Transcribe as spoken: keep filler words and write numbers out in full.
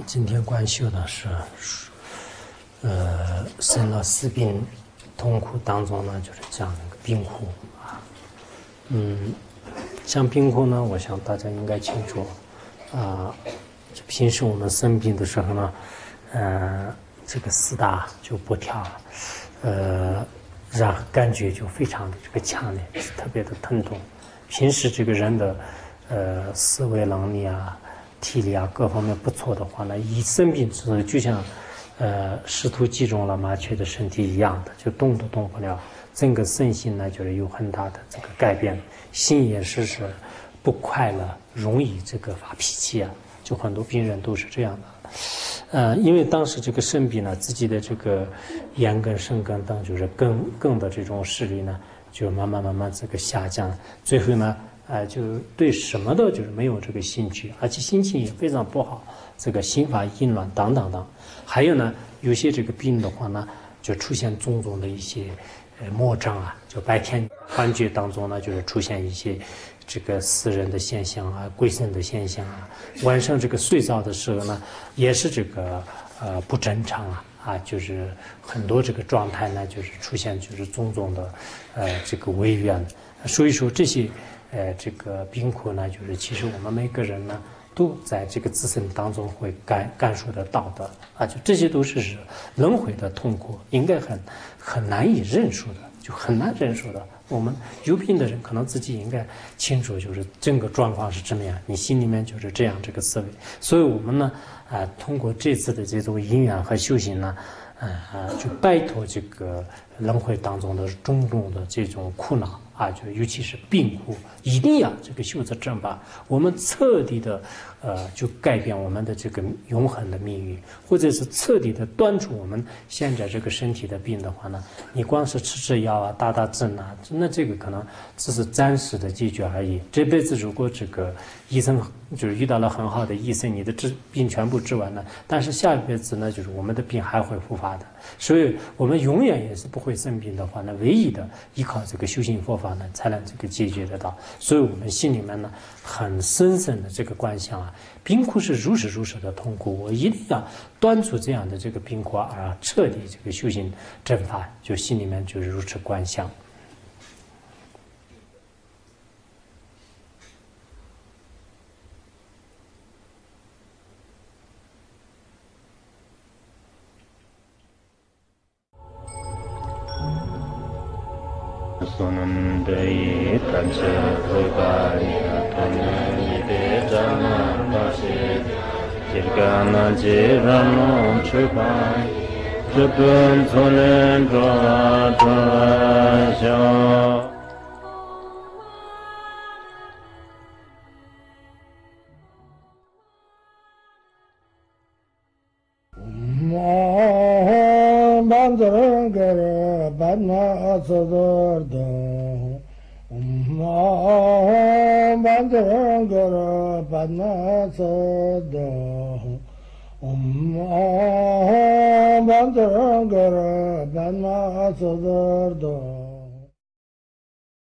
今天观修的是，呃，生了四病痛苦当中呢，就是讲那个病苦啊。嗯，像病苦呢，我想大家应该清楚啊。平时我们生病的时候呢，呃，这个四大就不调了，呃，让感觉就非常的这个强烈，特别的疼痛。平时这个人的呃思维能力啊、体力啊各方面不错的话呢，一生病之后就像呃师徒击中了麻雀的身体一样的，就动都动不了，整个身心呢就是有很大的这个改变，心也是是不快乐，容易这个发脾气啊，就很多病人都是这样的。呃，因为当时这个生病呢，自己的这个眼根、身根等就是根根的这种视力呢，就慢慢慢慢这个下降，最后呢，呃，就对什么的就是没有这个兴趣，而且心情也非常不好，这个心法淫乱等等等。还有呢，有些这个病的话呢，就出现种种的一些呃魔障啊，就白天幻觉当中呢，就是出现一些这个死人的现象啊，鬼神的现象啊，晚上这个睡觉的时候呢，也是这个呃不正常啊。啊，就是很多这个状态呢，就是出现就是种种的，呃，这个违缘。所以说这些，呃，这个病苦呢，就是其实我们每个人呢，都在这个自身当中会感感受得到的啊，就这些都是轮回的痛苦，应该很很难以认识的，就很难认识的。我们有病的人可能自己应该清楚，就是整个状况是怎么样，你心里面就是这样这个思维。所以我们呢，啊、呃，通过这次的这种因缘和修行呢，啊、呃，就摆脱这个轮回当中的种种的这种苦恼啊，就尤其是病苦，一定要这个修持正法，我们彻底的呃，就改变我们的这个永恒的命运，或者是彻底的断除我们现在这个身体的病的话呢，你光是吃吃药啊、打打针啊，那这个可能只是暂时的解决而已。这辈子如果这个医生就是遇到了很好的医生，你的治病全部治完了，但是下一辈子呢，就是我们的病还会复发的。所以我们永远也是不会生病的话呢，唯一的依靠这个修行佛法呢，才能这个解决得到。所以我们心里面呢，很深深的这个观想啊，病苦是如是如是的痛苦，我一定要断除这样的这个病苦，而彻底这个修行正法，就心里面就是如此观想。 Sonam dei tanche rupai atone ide jana pasi kirgana jirano chupai chupun solen dra Bandara Badna Sadardam Bandara Badna Sadardam Bandara Badna Sadardam